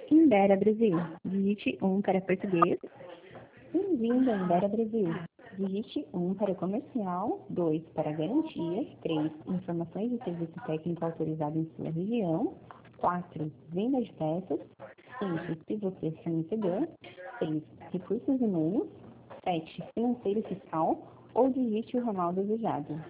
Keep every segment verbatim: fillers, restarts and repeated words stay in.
Imbera Brasil. Digite um para português. Bem-vindo a Imbera Brasil. Digite um para comercial, dois para garantias, três informações de serviço técnico autorizado em sua região, quatro venda de peças, cinco se você é fornecedor, seis recursos humanos, sete financeiro e fiscal ou digite o ramal desejado.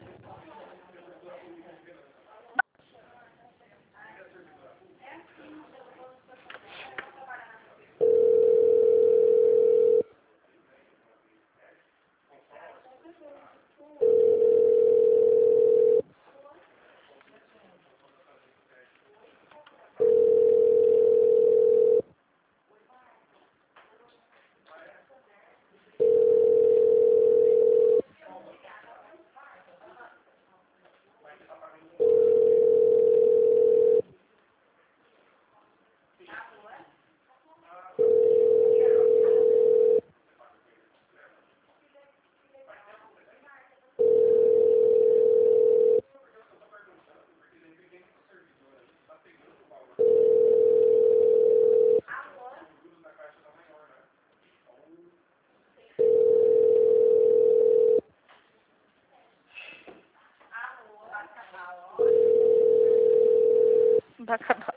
Vai acabar.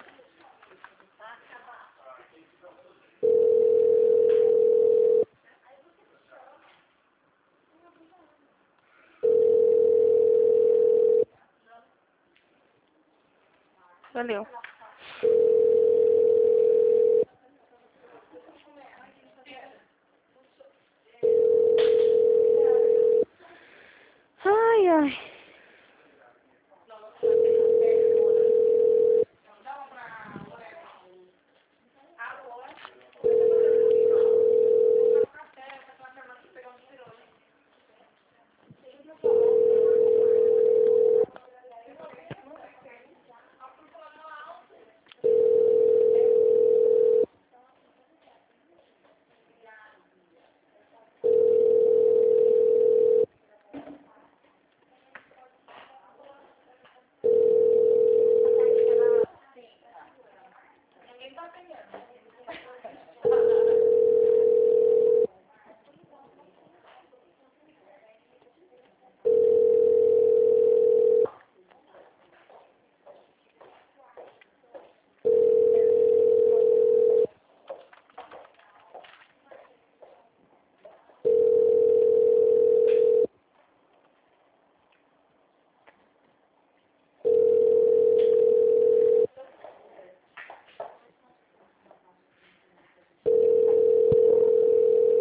Valeu.